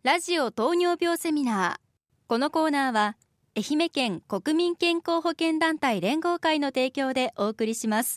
ラジオ糖尿病セミナー。このコーナーは愛媛県国民健康保険団体連合会の提供でお送りします。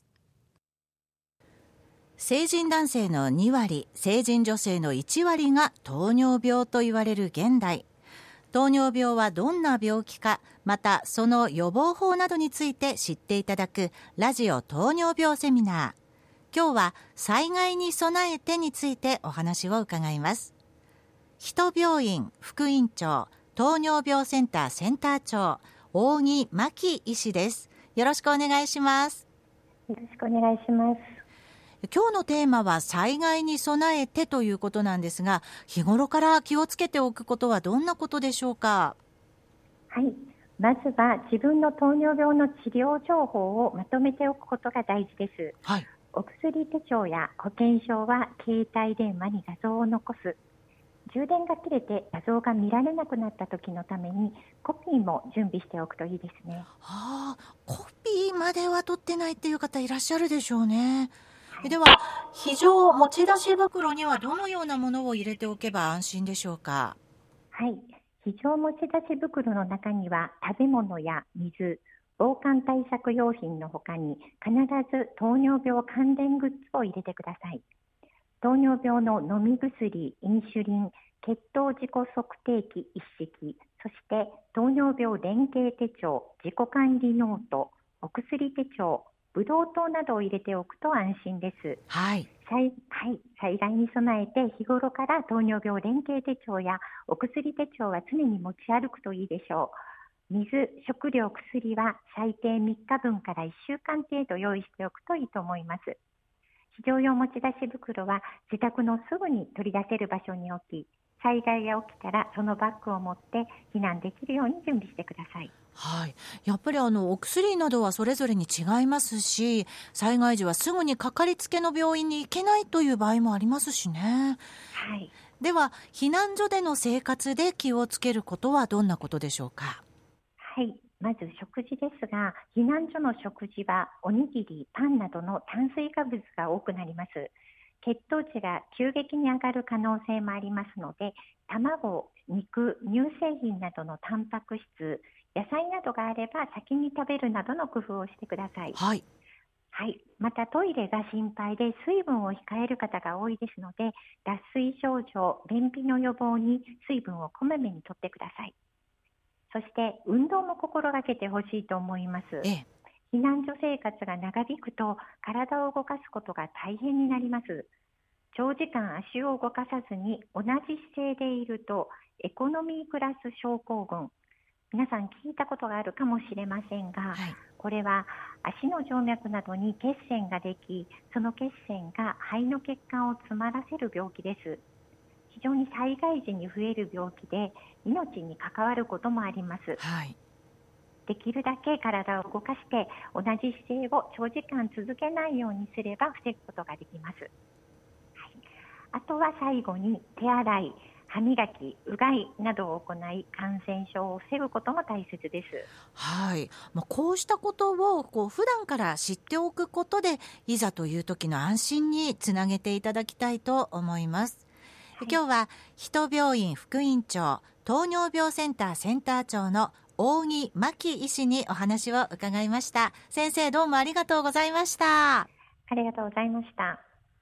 成人男性の2割、成人女性の1割が糖尿病と言われる現代。糖尿病はどんな病気か、またその予防法などについて知っていただくラジオ糖尿病セミナー。今日は災害に備えてについてお話を伺います。人病院副院長、糖尿病センターセンター長、大木真紀医師です。よろしくお願いします。 よろしくお願いします。 今日のテーマは災害に備えてということなんですが、日頃から気をつけておくことはどんなことでしょうか？ はい、まずは自分の糖尿病の治療情報をまとめておくことが大事です。 はい、 お薬手帳や保険証は携帯電話に画像を残す。充電が切れて画像が見られなくなった時のためにコピーも準備しておくといいですね。 コピーまでは取ってないっていう方いらっしゃるでしょうね。では、非常持ち出し袋にはどのようなものを入れておけば安心でしょうか？ はい、非常持ち出し袋の中には食べ物や水、防寒対策用品の他に必ず糖尿病関連グッズを入れてください。糖尿病の飲み薬、インシュリン、血糖自己測定器一式、そして糖尿病連携手帳、自己管理ノート、お薬手帳、ブドウ糖などを入れておくと安心です。災害に備えて日頃から糖尿病連携手帳やお薬手帳は常に持ち歩くといいでしょう。水、食料、薬は最低3日分から1週間程度用意しておくといいと思います。非常用持ち出し袋は自宅のすぐに取り出せる場所に置き、災害が起きたらそのバッグを持って避難できるように準備してください。 はい、やっぱりお薬などはそれぞれに違いますし、災害時はすぐにかかりつけの病院に行けないという場合もありますしね。 はい、 では、避難所での生活で気をつけることはどんなことでしょうか？ はい、まず食事ですが、避難所の食事はおにぎり、パンなどの炭水化物が多くなります。血糖値が急激に上がる可能性もありますので、卵、肉、乳製品などのタンパク質、野菜などがあれば先に食べるなどの工夫をしてください。 はい、 またトイレが心配で水分を控える方が多いですので、脱水症状、便秘の予防に水分をこまめにとってください。そして運動も心がけてほしいと思います。避難所生活が長引くと体を動かすことが大変になります。長時間足を動かさずに同じ姿勢でいるとエコノミークラス症候群、皆さん聞いたことがあるかもしれませんが、これは足の静脈などに血栓ができ、その血栓が肺の血管を詰まらせる病気です。非常に災害時に増える病気で命に関わることもあります。できるだけ体を動かして同じ姿勢を長時間続けないようにすれば防ぐことができます。あとは最後に手洗い、歯磨き、うがいなどを行い感染症を防ぐことも大切です。 こうしたことを普段から知っておくことで、いざという時の安心につなげていただきたいと思います。今日は人病院副院長、糖尿病センターセンター長の大木真紀医師にお話を伺いました。先生、どうもありがとうございました。 ありがとうございました。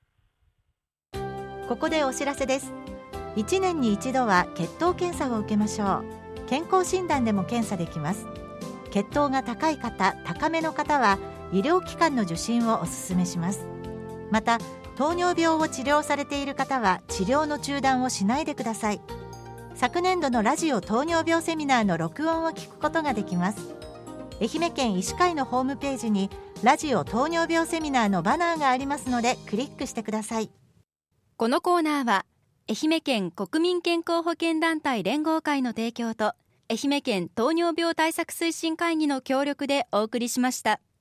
ここでお知らせです。1年に一度は血糖検査を受けましょう。健康診断でも検査できます。血糖が高い方、高めの方は医療機関の受診をお勧めします。また、糖尿病を治療されている方は治療の中断をしないでください。昨年度のラジオ糖尿病セミナーの録音を聞くことができます。愛媛県医師会のホームページにラジオ糖尿病セミナーのバナーがありますのでクリックしてください。 このコーナーは愛媛県国民健康保険団体連合会の提供と愛媛県糖尿病対策推進会議の協力でお送りしました。